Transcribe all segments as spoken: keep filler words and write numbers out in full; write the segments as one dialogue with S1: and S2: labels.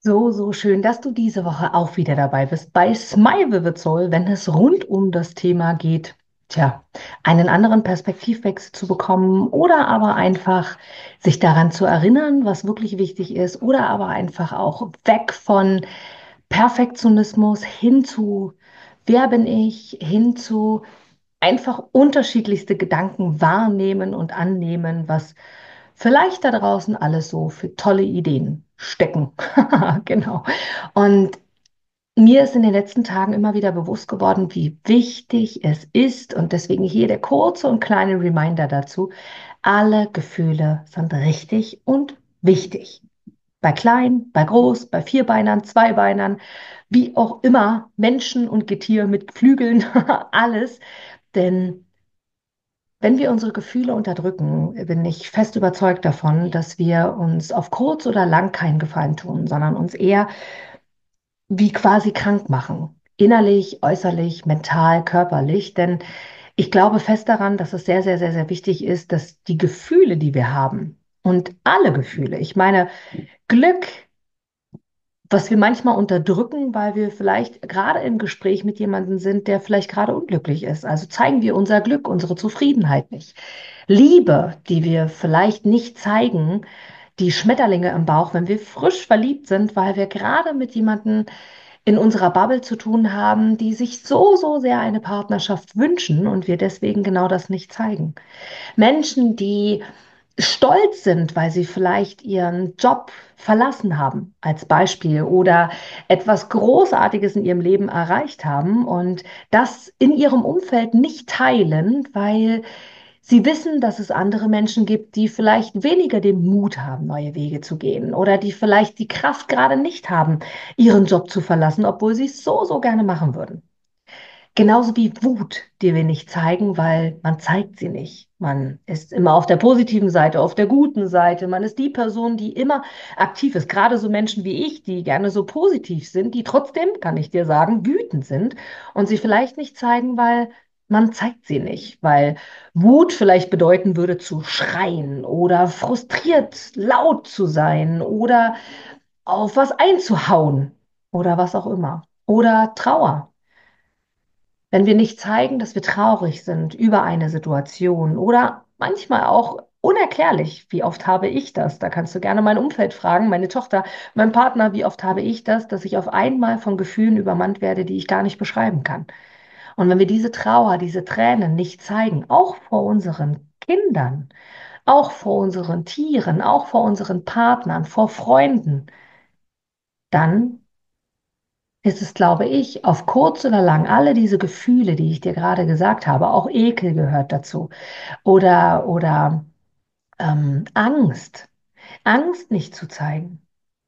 S1: So, so schön, dass du diese Woche auch wieder dabei bist bei Smile with Soul, wenn es rund um das Thema geht, tja, einen anderen Perspektivwechsel zu bekommen oder aber einfach sich daran zu erinnern, was wirklich wichtig ist, oder aber einfach auch weg von Perfektionismus hin zu, wer bin ich, hin zu einfach unterschiedlichste Gedanken wahrnehmen und annehmen, was vielleicht da draußen alles so für tolle Ideen stecken. Genau. Und mir ist in den letzten Tagen immer wieder bewusst geworden, wie wichtig es ist, und deswegen hier der kurze und kleine Reminder dazu: Alle Gefühle sind richtig und wichtig. Bei klein, bei groß, bei Vierbeinern, Zweibeinern, wie auch immer, Menschen und Getier mit Flügeln, alles. Denn wenn wir unsere Gefühle unterdrücken, bin ich fest überzeugt davon, dass wir uns auf kurz oder lang keinen Gefallen tun, sondern uns eher wie quasi krank machen. Innerlich, äußerlich, mental, körperlich. Denn ich glaube fest daran, dass es sehr, sehr, sehr, sehr wichtig ist, dass die Gefühle, die wir haben, und alle Gefühle, ich meine, Glück, was wir manchmal unterdrücken, weil wir vielleicht gerade im Gespräch mit jemandem sind, der vielleicht gerade unglücklich ist. Also zeigen wir unser Glück, unsere Zufriedenheit nicht. Liebe, die wir vielleicht nicht zeigen, die Schmetterlinge im Bauch, wenn wir frisch verliebt sind, weil wir gerade mit jemandem in unserer Bubble zu tun haben, die sich so, so sehr eine Partnerschaft wünschen und wir deswegen genau das nicht zeigen. Menschen, die stolz sind, weil sie vielleicht ihren Job verlassen haben, als Beispiel, oder etwas Großartiges in ihrem Leben erreicht haben und das in ihrem Umfeld nicht teilen, weil sie wissen, dass es andere Menschen gibt, die vielleicht weniger den Mut haben, neue Wege zu gehen, oder die vielleicht die Kraft gerade nicht haben, ihren Job zu verlassen, obwohl sie es so, so gerne machen würden. Genauso wie Wut, die wir nicht zeigen, weil man zeigt sie nicht. Man ist immer auf der positiven Seite, auf der guten Seite. Man ist die Person, die immer aktiv ist. Gerade so Menschen wie ich, die gerne so positiv sind, die trotzdem, kann ich dir sagen, wütend sind und sie vielleicht nicht zeigen, weil man zeigt sie nicht. Weil Wut vielleicht bedeuten würde zu schreien oder frustriert laut zu sein oder auf was einzuhauen oder was auch immer. Oder Trauer. Wenn wir nicht zeigen, dass wir traurig sind über eine Situation oder manchmal auch unerklärlich, wie oft habe ich das? Da kannst du gerne mein Umfeld fragen, meine Tochter, mein Partner, wie oft habe ich das, dass ich auf einmal von Gefühlen übermannt werde, die ich gar nicht beschreiben kann. Und wenn wir diese Trauer, diese Tränen nicht zeigen, auch vor unseren Kindern, auch vor unseren Tieren, auch vor unseren Partnern, vor Freunden, dann ist es, glaube ich, auf kurz oder lang alle diese Gefühle, die ich dir gerade gesagt habe, auch Ekel gehört dazu, oder, oder ähm, Angst, Angst nicht zu zeigen,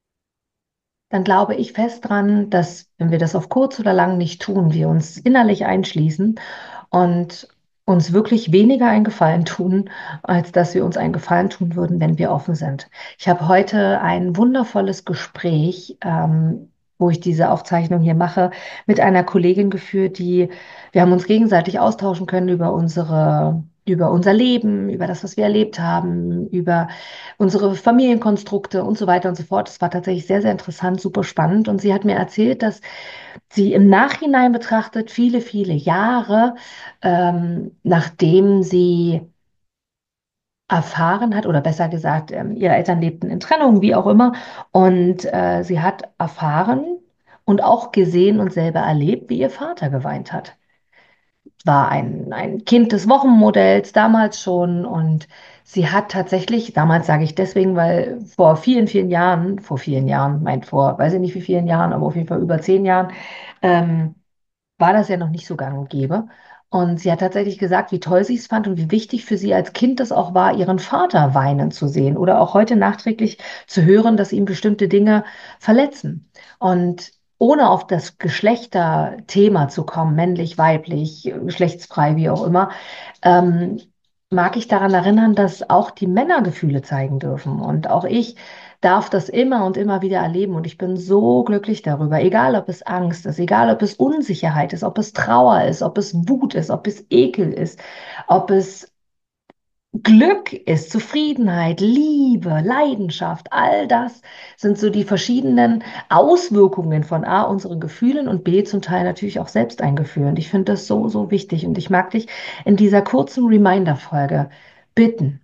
S1: dann glaube ich fest dran, dass, wenn wir das auf kurz oder lang nicht tun, wir uns innerlich einschließen und uns wirklich weniger einen Gefallen tun, als dass wir uns einen Gefallen tun würden, wenn wir offen sind. Ich habe heute ein wundervolles Gespräch, ähm, wo ich diese Aufzeichnung hier mache, mit einer Kollegin geführt, die, wir haben uns gegenseitig austauschen können über unsere, über unser Leben, über das, was wir erlebt haben, über unsere Familienkonstrukte und so weiter und so fort. Es war tatsächlich sehr, sehr interessant, super spannend. Und sie hat mir erzählt, dass sie im Nachhinein betrachtet, viele, viele Jahre, ähm, nachdem sie erfahren hat, oder besser gesagt, ähm, ihre Eltern lebten in Trennung, wie auch immer, und äh, sie hat erfahren und auch gesehen und selber erlebt, wie ihr Vater geweint hat. War ein, ein Kind des Wochenmodells damals schon, und sie hat tatsächlich, damals sage ich deswegen, weil vor vielen, vielen Jahren, vor vielen Jahren, meint vor, weiß ich nicht wie vielen Jahren, aber auf jeden Fall über zehn Jahren, ähm, war das ja noch nicht so gang und gäbe. Und sie hat tatsächlich gesagt, wie toll sie es fand und wie wichtig für sie als Kind das auch war, ihren Vater weinen zu sehen oder auch heute nachträglich zu hören, dass ihn bestimmte Dinge verletzen. Und ohne auf das Geschlechterthema zu kommen, männlich, weiblich, geschlechtsfrei, wie auch immer, ähm, mag ich daran erinnern, dass auch die Männer Gefühle zeigen dürfen. Und auch ich darf das immer und immer wieder erleben. Und ich bin so glücklich darüber, egal ob es Angst ist, egal ob es Unsicherheit ist, ob es Trauer ist, ob es Wut ist, ob es Ekel ist, ob es Glück ist, Zufriedenheit, Liebe, Leidenschaft, all das sind so die verschiedenen Auswirkungen von A, unseren Gefühlen und B, zum Teil natürlich auch selbst ein Gefühl. Und ich finde das so, so wichtig. Und ich mag dich in dieser kurzen Reminder-Folge bitten.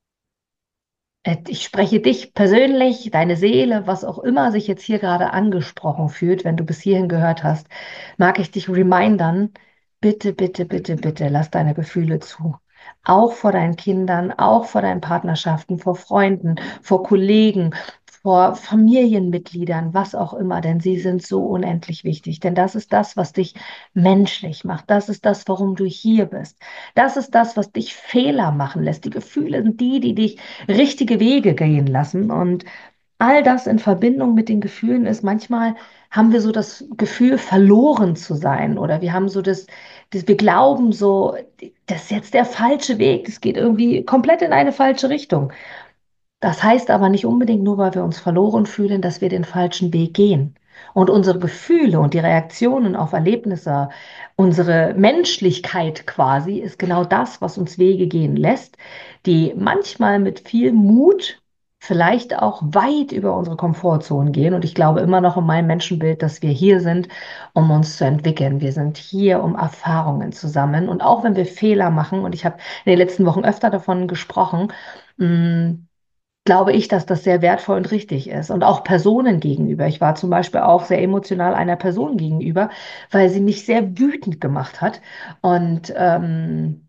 S1: Äh, Ich spreche dich persönlich, deine Seele, was auch immer sich jetzt hier gerade angesprochen fühlt, wenn du bis hierhin gehört hast, mag ich dich remindern, bitte, bitte, bitte, bitte, lass deine Gefühle zu. Auch vor deinen Kindern, auch vor deinen Partnerschaften, vor Freunden, vor Kollegen, vor Familienmitgliedern, was auch immer, denn sie sind so unendlich wichtig. Denn das ist das, was dich menschlich macht. Das ist das, warum du hier bist. Das ist das, was dich Fehler machen lässt. Die Gefühle sind die, die dich richtige Wege gehen lassen. Und all das in Verbindung mit den Gefühlen ist, manchmal haben wir so das Gefühl, verloren zu sein. Oder wir haben so das, das wir glauben so, das ist jetzt der falsche Weg. Es geht irgendwie komplett in eine falsche Richtung. Das heißt aber nicht unbedingt nur, weil wir uns verloren fühlen, dass wir den falschen Weg gehen. Und unsere Gefühle und die Reaktionen auf Erlebnisse, unsere Menschlichkeit quasi, ist genau das, was uns Wege gehen lässt, die manchmal mit viel Mut, vielleicht auch weit über unsere Komfortzone gehen. Und ich glaube immer noch in meinem Menschenbild, dass wir hier sind, um uns zu entwickeln. Wir sind hier, um Erfahrungen zu sammeln. Und auch wenn wir Fehler machen, und ich habe in den letzten Wochen öfter davon gesprochen, mh, glaube ich, dass das sehr wertvoll und richtig ist. Und auch Personen gegenüber. Ich war zum Beispiel auch sehr emotional einer Person gegenüber, weil sie mich sehr wütend gemacht hat. Und ähm,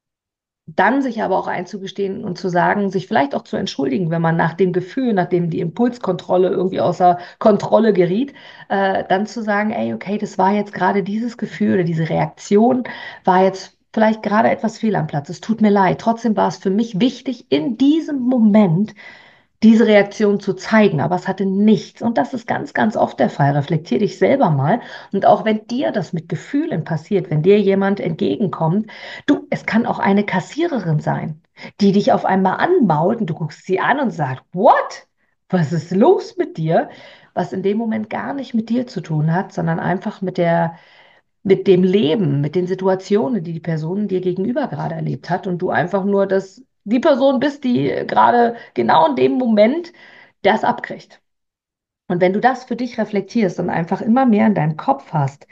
S1: dann sich aber auch einzugestehen und zu sagen, sich vielleicht auch zu entschuldigen, wenn man nach dem Gefühl, nachdem die Impulskontrolle irgendwie außer Kontrolle geriet, äh, dann zu sagen, ey, okay, das war jetzt gerade dieses Gefühl oder diese Reaktion war jetzt vielleicht gerade etwas fehl am Platz. Es tut mir leid. Trotzdem war es für mich wichtig, in diesem Moment diese Reaktion zu zeigen, aber es hatte nichts. Und das ist ganz, ganz oft der Fall. Reflektier dich selber mal. Und auch wenn dir das mit Gefühlen passiert, wenn dir jemand entgegenkommt, du, es kann auch eine Kassiererin sein, die dich auf einmal anmault und du guckst sie an und sagst, What? Was ist los mit dir? Was in dem Moment gar nicht mit dir zu tun hat, sondern einfach mit der mit dem Leben, mit den Situationen, die die Person dir gegenüber gerade erlebt hat und du einfach nur das, die Person bist, die gerade genau in dem Moment das abkriegt. Und wenn du das für dich reflektierst und einfach immer mehr in deinem Kopf hast,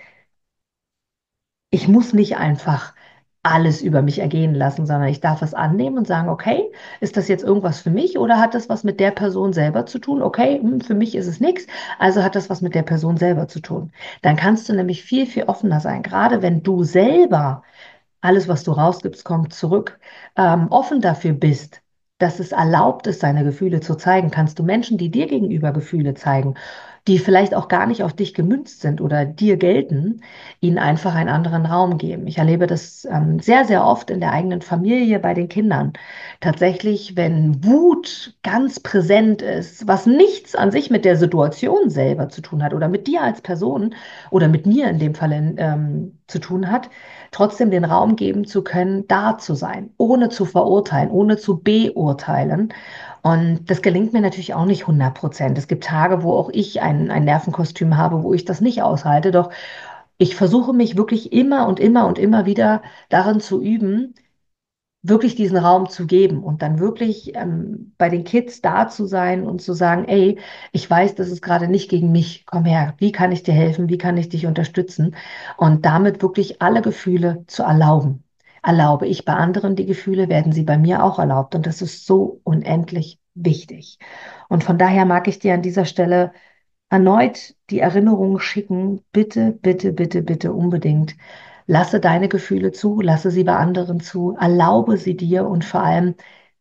S1: ich muss nicht einfach alles über mich ergehen lassen, sondern ich darf es annehmen und sagen, okay, ist das jetzt irgendwas für mich oder hat das was mit der Person selber zu tun? Okay, hm, für mich ist es nichts, also hat das was mit der Person selber zu tun. Dann kannst du nämlich viel, viel offener sein, gerade wenn du selber alles, was du rausgibst, kommt zurück, ähm, offen dafür bist, dass es erlaubt ist, seine Gefühle zu zeigen, kannst du Menschen, die dir gegenüber Gefühle zeigen, die vielleicht auch gar nicht auf dich gemünzt sind oder dir gelten, ihnen einfach einen anderen Raum geben. Ich erlebe das ähm, sehr, sehr oft in der eigenen Familie bei den Kindern. Tatsächlich, wenn Wut ganz präsent ist, was nichts an sich mit der Situation selber zu tun hat oder mit dir als Person oder mit mir in dem Fall ähm, zu tun hat, trotzdem den Raum geben zu können, da zu sein, ohne zu verurteilen, ohne zu beurteilen. Und das gelingt mir natürlich auch nicht hundert Prozent. Es gibt Tage, wo auch ich ein, ein Nervenkostüm habe, wo ich das nicht aushalte. Doch ich versuche mich wirklich immer und immer und immer wieder darin zu üben, wirklich diesen Raum zu geben und dann wirklich ähm, bei den Kids da zu sein und zu sagen, ey, ich weiß, das ist gerade nicht gegen mich, komm her, wie kann ich dir helfen, wie kann ich dich unterstützen und damit wirklich alle Gefühle zu erlauben. Erlaube ich bei anderen die Gefühle, werden sie bei mir auch erlaubt und das ist so unendlich wichtig. Und von daher mag ich dir an dieser Stelle erneut die Erinnerung schicken, bitte, bitte, bitte, bitte unbedingt. Lasse deine Gefühle zu, lasse sie bei anderen zu, erlaube sie dir und vor allem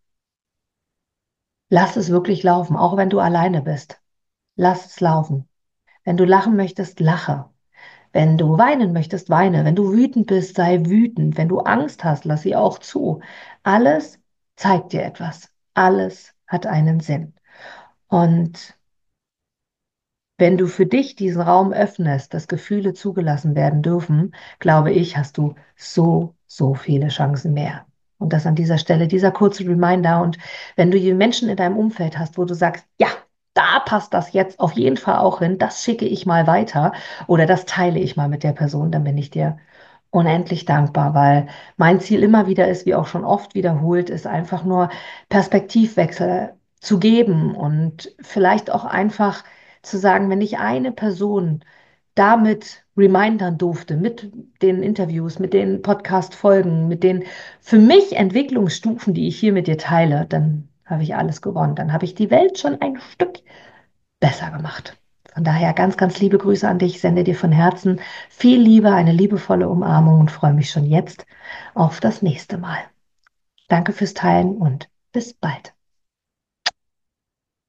S1: lass es wirklich laufen, auch wenn du alleine bist. Lass es laufen. Wenn du lachen möchtest, lache. Wenn du weinen möchtest, weine. Wenn du wütend bist, sei wütend. Wenn du Angst hast, lass sie auch zu. Alles zeigt dir etwas. Alles hat einen Sinn. Und wenn du für dich diesen Raum öffnest, dass Gefühle zugelassen werden dürfen, glaube ich, hast du so, so viele Chancen mehr. Und das an dieser Stelle, dieser kurze Reminder. Und wenn du die Menschen in deinem Umfeld hast, wo du sagst, ja, da passt das jetzt auf jeden Fall auch hin, das schicke ich mal weiter oder das teile ich mal mit der Person, dann bin ich dir unendlich dankbar, weil mein Ziel immer wieder ist, wie auch schon oft wiederholt, ist einfach nur Perspektivwechsel zu geben und vielleicht auch einfach zu sagen, wenn ich eine Person damit remindern durfte, mit den Interviews, mit den Podcast-Folgen, mit den für mich Entwicklungsstufen, die ich hier mit dir teile, dann habe ich alles gewonnen. Dann habe ich die Welt schon ein Stück besser gemacht. Von daher ganz, ganz liebe Grüße an dich, sende dir von Herzen viel Liebe, eine liebevolle Umarmung und freue mich schon jetzt auf das nächste Mal. Danke fürs Teilen und bis bald.